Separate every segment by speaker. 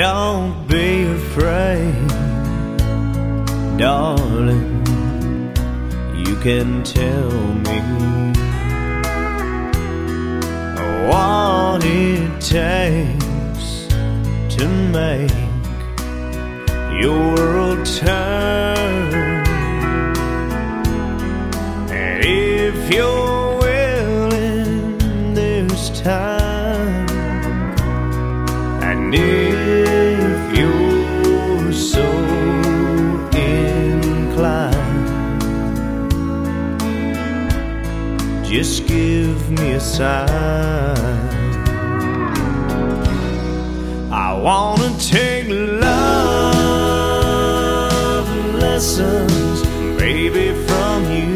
Speaker 1: Don't be afraid, darling, you can tell me what it takes to make your world turn. And if you're willing this time, and if you're so inclined, just give me a sign. I wanna take love lessons, baby, from you.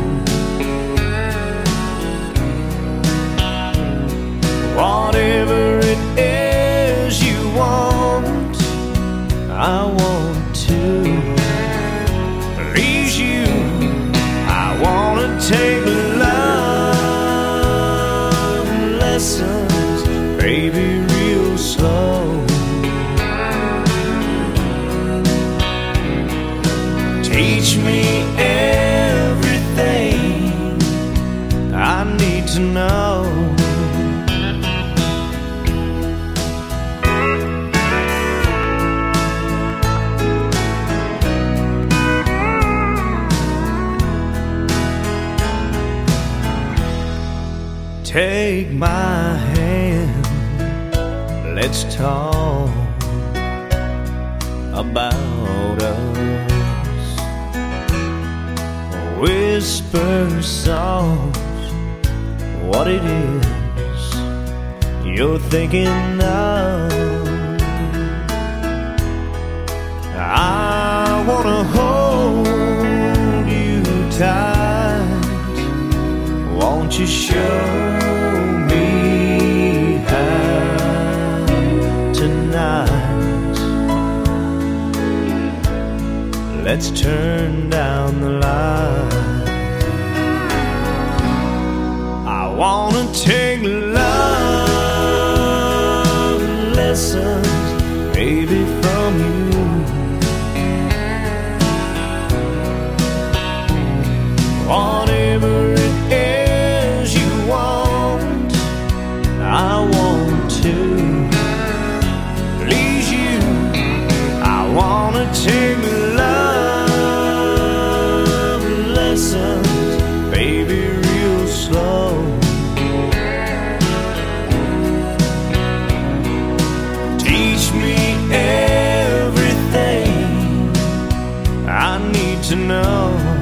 Speaker 1: Whatever it is you want, I want to please you. I wanna take love lessons, baby, real slow. Teach me everything I need to know. Take my hand, let's talk about us. Whisper soft what it is you're thinking of. I wanna hold you tight. Won't you show me how tonight? Let's turn down the light. I wanna take love lessons, baby, from you. Whatever it is you want, I want to please you. I wanna take love lessons, baby, real slow. Teach me everything I need to know.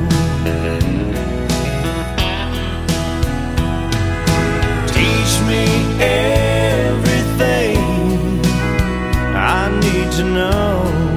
Speaker 1: Teach me everything I need to know.